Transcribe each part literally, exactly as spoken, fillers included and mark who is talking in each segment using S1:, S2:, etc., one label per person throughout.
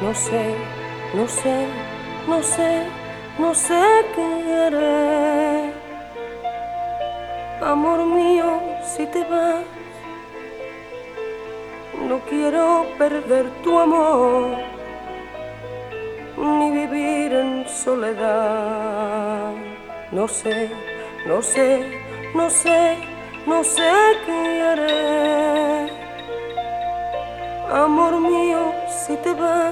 S1: No sé, no sé, no sé, no sé qué haré. Amor mío, si te vas, no quiero perder tu amor, ni vivir en soledad. No sé, no sé, no sé, no sé qué haré. Amor mío, si te vas,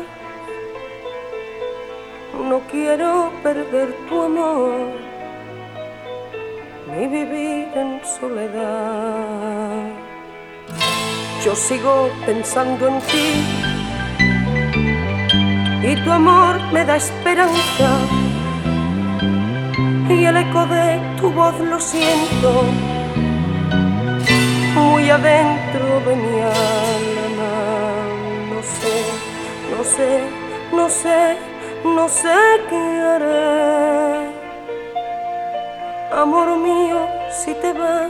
S1: no quiero perder tu amor, ni vivir en soledad. Yo sigo pensando en ti y tu amor me da esperanza, y el eco de tu voz lo siento muy adentro de mi alma. No sé, no sé, no sé, no sé qué haré. Amor mío, si te vas,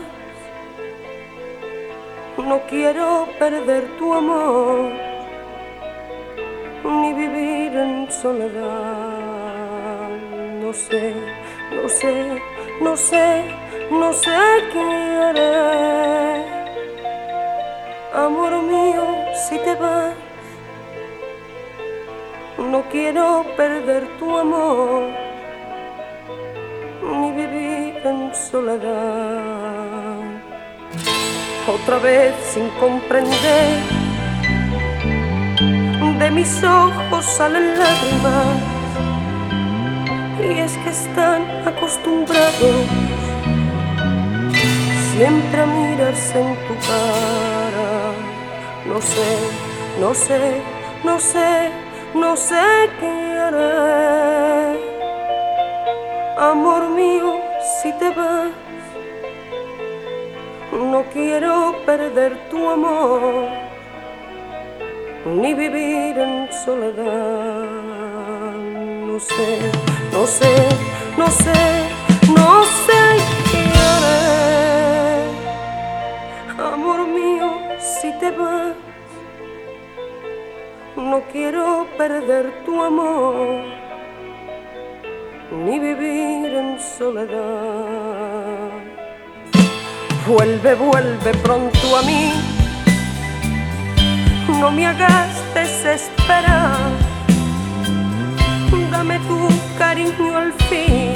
S1: no quiero perder tu amor, ni vivir en soledad. No sé, no sé, no sé, no sé qué haré. Amor mío, si te vas, no quiero perder tu amor, ni vivir en soledad. Otra vez sin comprender, de mis ojos salen lágrimas, y es que están acostumbrados siempre a mirarse en tu cara. No sé, no sé, no sé, no sé qué haré. Amor mío, si te vas, no quiero perder tu amor, ni vivir en soledad. No sé, no sé, no sé, no sé qué haré. Amor mío, si te vas, no quiero perder tu amor, ni vivir en soledad. Vuelve, vuelve pronto a mí, no me hagas desesperar, dame tu cariño al fin,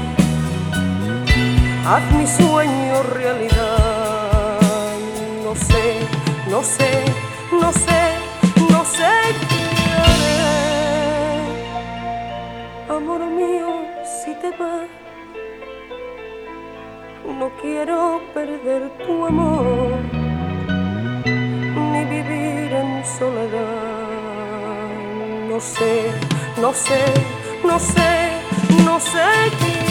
S1: haz mi sueño realidad. No sé, no sé, no sé, no sé qué haré. Amor mío, si te vas, no quiero perder tu amor, ni vivir en soledad. No sé, no sé, no sé, no sé qué